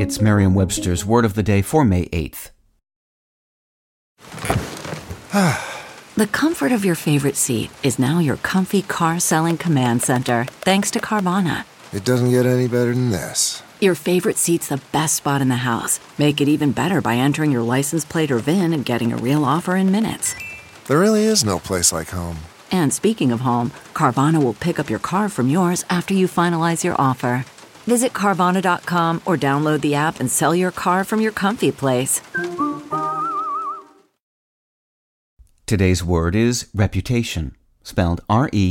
It's Merriam-Webster's Word of the Day for May 8th. The comfort of your favorite seat is now your comfy car-selling command center, thanks to Carvana. It doesn't get any better than this. Your favorite seat's the best spot in the house. Make it even better by entering your license plate or VIN and getting a real offer in minutes. There really is no place like home. And speaking of home, Carvana will pick up your car from yours after you finalize your offer. Visit Carvana.com or download the app and sell your car from your comfy place. Today's word is reputation, spelled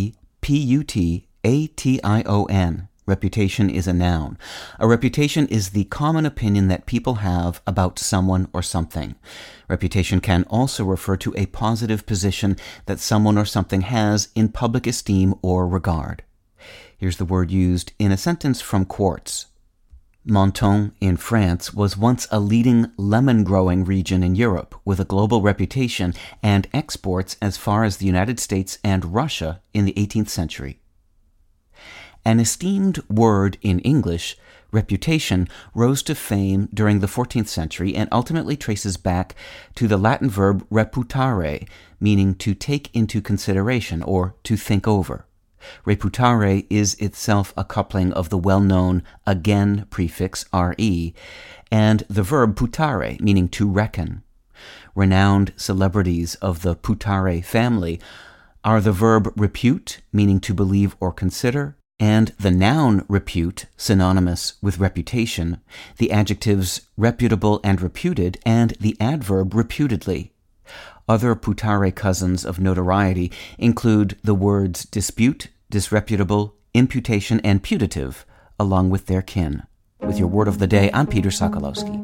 R-E-P-U-T-A-T-I-O-N. Reputation is a noun. A reputation is the common opinion that people have about someone or something. Reputation can also refer to a positive position that someone or something has in public esteem or regard. Here's the word used in a sentence from Quartz. Menton in France was once a leading lemon-growing region in Europe with a global reputation and exports as far as the United States and Russia in the 18th century. An esteemed word in English, reputation rose to fame during the 14th century and ultimately traces back to the Latin verb reputare, meaning to take into consideration or to think over. Reputare is itself a coupling of the well-known again prefix re and the verb putare, meaning to reckon. Renowned celebrities of the putare family are the verb repute, meaning to believe or consider, and the noun repute, synonymous with reputation, the adjectives reputable and reputed, and the adverb reputedly. Other putare cousins of notoriety include the words dispute, disreputable, imputation, and putative, along with their kin. With your Word of the Day, I'm Peter Sokolowski.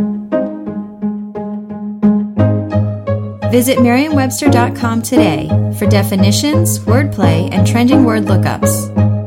Visit Merriam-Webster.com today for definitions, wordplay, and trending word lookups.